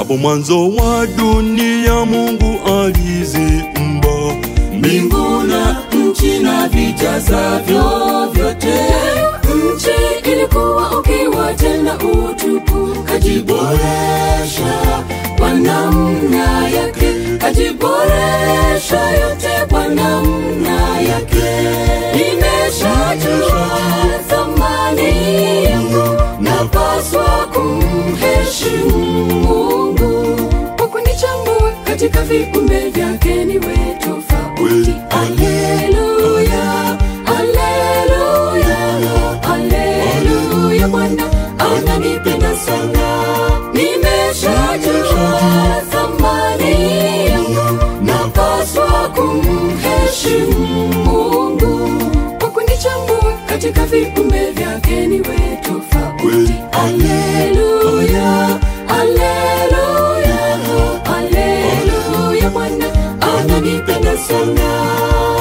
Hapo mwanzo wa dunia Mungu aliziumba mbingu na nchi na vijazavyo vyote. Nchi ilikuwa ukiwa tena utupu, kajiboresha kwa namna yake, kajiboresha yote kwa namna yake. Nimeshajua thamani yangu, napaswa kumheshimu Mungu kwa kunichagua katika viumbe vyake niwe tofauti. Haleluya, haleluya, haleluya, Bwana ananipenda sana. Nimeshajua thamani yangu, napaswa kumheshimu Mungu kwa kunichagua katika viumbe vyake niwe tofauti. Haleluya, haleluya, haleluya, Bwana ananipenda sana.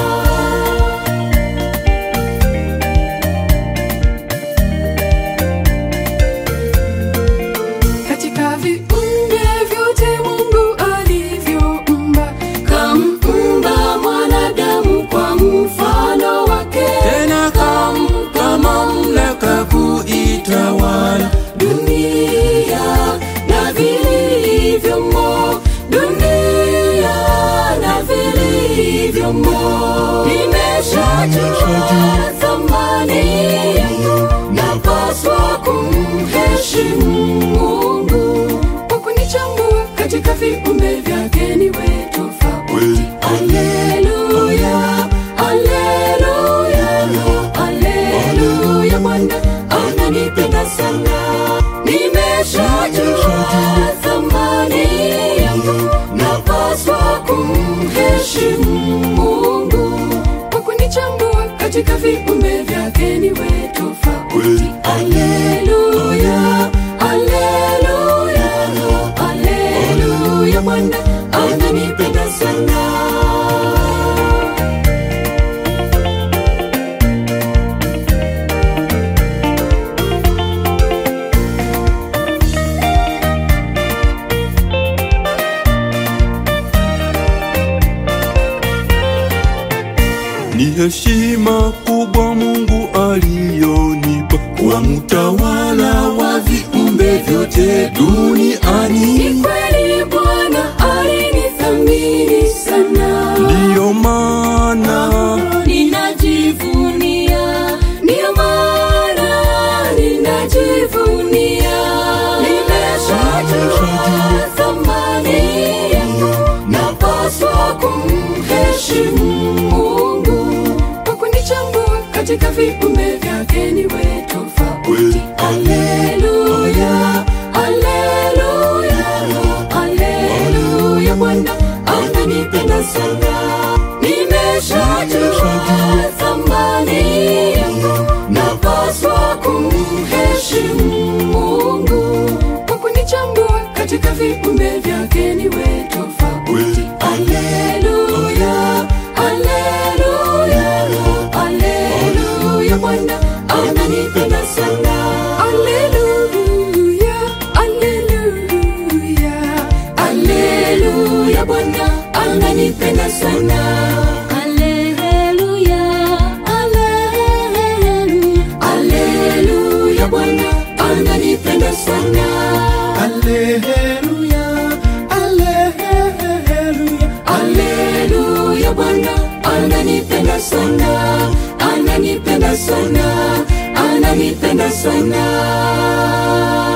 Katika viumbe vyote Mungu alivyoumba, kamuumba mwanadamu kwa mfano wake, tena kampa mamlaka kuitawala dunia na vilivyomo, dunia na vilivyomo. Nimeshajua thamani yangu, napaswa kumheshimu Mungu kwa kunichagua katika viumbe vyake niwe tofauti. Haleluya, haleluya, haleluya, Bwana ananipenda sana. Nimeshajua thamani yangu, napaswa kumheshimu Mungu kwa kunichagua katika viumbe vyake niwe tofauti. Haleluya, haleluya, haleluya, Bwana ananipenda sana. Ni heshima kubwa Mungu aliyonipa kuwa mtawala wa viumbe vyote duniani. Ni kweli Bwana alinithamini sana, Ndiyo maana ninajivunia, ndiyo maana ninajivunia. Nimeshajua thamani yangu, napaswa kumheshimu Mungu kwa kunichagua katika viumbe vyake niwe tofauti. Haleluya, haleluya, haleluya, Bwana ananipenda sana. Nimeshajua thamani yangu, napaswa kumheshimu Mungu kwa kunichagua katika viumbe vyake niwe tofauti. Haleluya, haleluya, haleluya, Bwana ananipenda sana. Haleluya, haleluya, haleluya, Bwana ananipenda sana. Haleluya, haleluya, haleluya, Bwana ananipenda sana. Haleluya, haleluya, Haleluya, Bwana ananipenda sana, ananipenda sana, ananipenda sana.